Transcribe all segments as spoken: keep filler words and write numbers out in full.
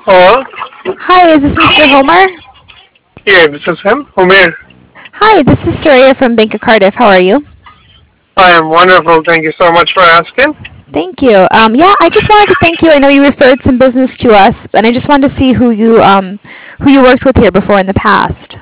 Hello? Hi, is this mister Homer? Yeah, this is him. Umair. Hi, this is Soraya from Bank of Cardiff. How are you? I am wonderful. Thank you so much for asking. Thank you. Um, yeah, I just wanted to thank you. I know you referred some business to us, and I just wanted to see who you um, who you worked with here before in the past.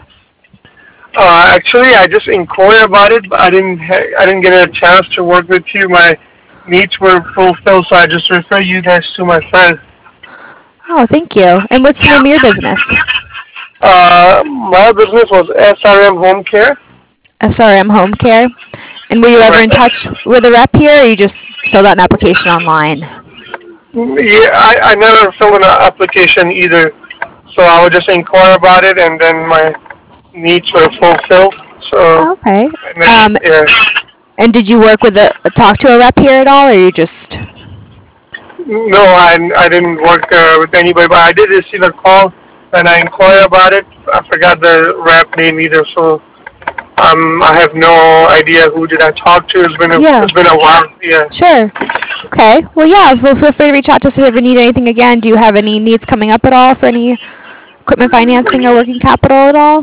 Uh, actually, I just inquired about it, but I didn't ha- I didn't get a chance to work with you. My needs were fulfilled, so I just refer you guys to my friend. Oh, thank you. And what's the name of your business? Uh, my business was S R M Home Care. S R M Home Care. And were you ever Right. in touch with a rep here, or you just filled out an application online? Yeah, I, I never filled in an application either, so I would just inquire about it, and then my needs were fulfilled. So, Oh, okay. and then, Um, yeah. and did you work with a talk to a rep here at all, or you just? No, I, I didn't work uh, with anybody, but I did receive a call and I inquired about it. I forgot the rap name either, so um, I have no idea who did I talk to. It's been a, Yeah. it's been a while. Yeah. Sure. Okay. Well, yeah. Well, feel free to reach out to us if you ever need anything again. Do you have any needs coming up at all for any equipment financing or working capital at all?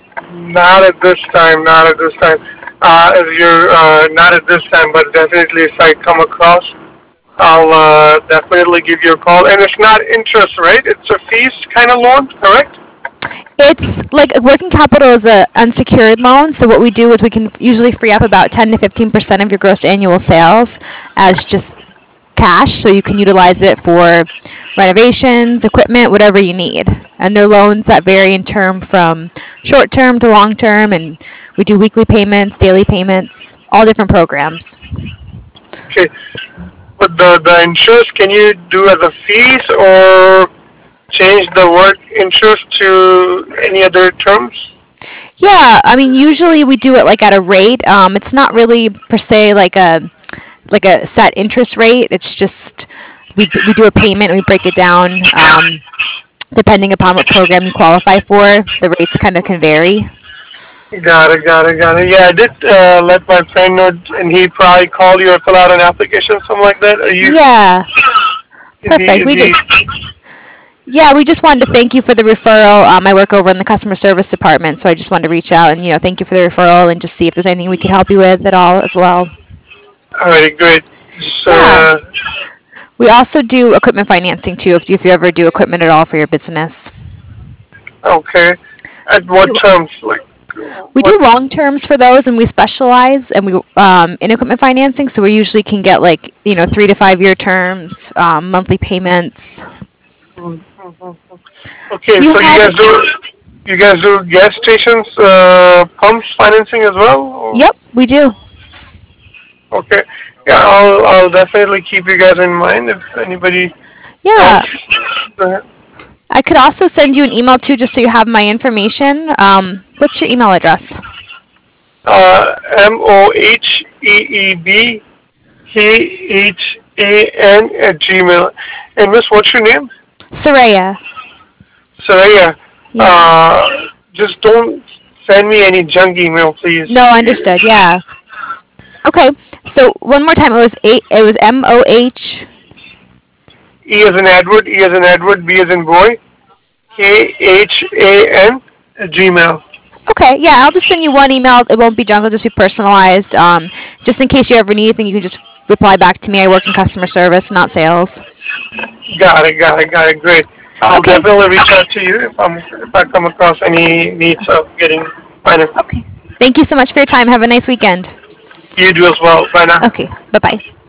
Not at this time. Not at this time. Uh, if you're uh, not at this time, but definitely if I come across, I'll uh, definitely give you a call. And it's not interest, right? It's a fees kind of loan, correct? It's like working capital is a unsecured loan. So what we do is we can usually free up about ten to fifteen percent of your gross annual sales as just cash, so you can utilize it for renovations, equipment, whatever you need. And they're loans that vary in term from short term to long term, and we do weekly payments, daily payments, all different programs. Okay. But the the interest, can you do as a fees or change the word interest to any other terms? Yeah, I mean, usually we do it like at a rate. Um, it's not really per se like a like a set interest rate. It's just we d- we do a payment and we break it down um, depending upon what program you qualify for. The rates kind of can vary. Got it, got it, got it. Yeah, I did uh, let my friend know, and he probably called you or fill out an application, something like that. Are you? Yeah, Is he? perfect. Is We he? just yeah, we just wanted to thank you for the referral. Um, I work over in the customer service department, so I just wanted to reach out and you know thank you for the referral and just see if there's anything we could help you with at all as well. Alright, great. Just, Yeah, uh, we also do equipment financing too. If you, if you ever do equipment at all for your business, okay. At what terms? Like, we what? do long terms for those, and we specialize and we um, in equipment financing. So we usually can get like you know three to five year terms, um, monthly payments. Okay, Do you so you have? guys do, you guys do gas stations, uh, pumps financing as well? Or- Yep, we do. Okay. Yeah, I'll, I'll definitely keep you guys in mind if anybody else. Yeah, Uh, I could also send you an email too, just so you have my information. Um, what's your email address? uh, M O H E E B K H A N at Gmail. And Miss, what's your name? Soraya. Saraya. Yeah. Uh, just don't send me any junk email, please. No, understood. Yeah. Okay. So one more time, it was eight. It was M O H. E as in Edward, E as in Edward, B as in boy, K H A N at Gmail. Okay. Yeah, I'll just send you one email. It won't be junk. It'll just be personalized. Um, just in case you ever need anything, you can just reply back to me. I work in customer service, not sales. Got it, got it, got it. Great. I'll Okay. definitely reach out to you if I'm if I come across any needs of getting finance. Okay. Thank you so much for your time. Have a nice weekend. You do as well. Bye now. Okay. Bye bye.